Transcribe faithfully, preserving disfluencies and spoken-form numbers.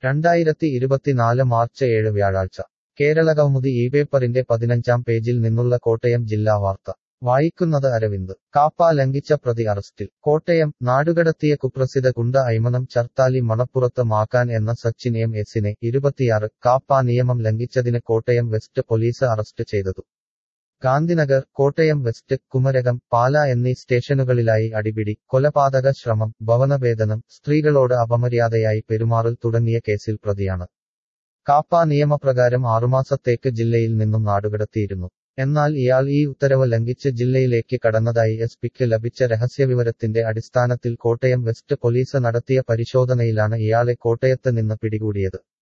രണ്ടായിരത്തി ഇരുപത്തിനാല് മാർച്ച് ഏഴ് വ്യാഴാഴ്ച കേരളകൗമുദി ഈ പേപ്പറിന്റെ പതിനഞ്ചാം പേജിൽ നിന്നുള്ള കോട്ടയം ജില്ലാ വാർത്ത വായിക്കുന്നത് അരവിന്ദ്. കാപ്പ ലംഘിച്ച പ്രതി അറസ്റ്റിൽ. കോട്ടയം. നാടുകടത്തിയ കുപ്രസിദ്ധ ഗുണ്ട അയ്മനം ചർത്താലി മണപ്പുറത്ത് മാക്കാൻ എന്ന സച്ചിൻ എം എസിനെ ഇരുപത്തിയാറ് കാപ്പ നിയമം ലംഘിച്ചതിന് കോട്ടയം വെസ്റ്റ് പോലീസ് അറസ്റ്റ് ചെയ്തതു. ഗാന്ധിനഗർ, കോട്ടയം വെസ്റ്റ്, കുമരകം, പാല എന്നീ സ്റ്റേഷനുകളിലായി അടിപിടി, കൊലപാതക ശ്രമം, ഭവനഭേദനം, സ്ത്രീകളോട് അപമര്യാദയായി പെരുമാറൽ തുടങ്ങിയ കേസിൽ പ്രതിയാണ്. കാപ്പ നിയമപ്രകാരം ആറുമാസത്തേക്ക് ജില്ലയിൽ നിന്നും നാടുകടത്തിയിരുന്നു. എന്നാൽ ഇയാൾ ഈ ഉത്തരവ് ലംഘിച്ച് ജില്ലയിലേക്ക് കടന്നതായി എസ് പിക്ക് ലഭിച്ച രഹസ്യവിവരത്തിന്റെ അടിസ്ഥാനത്തിൽ കോട്ടയം വെസ്റ്റ് പോലീസ് നടത്തിയ പരിശോധനയിലാണ് ഇയാളെ കോട്ടയത്ത് നിന്ന് പിടികൂടിയത്.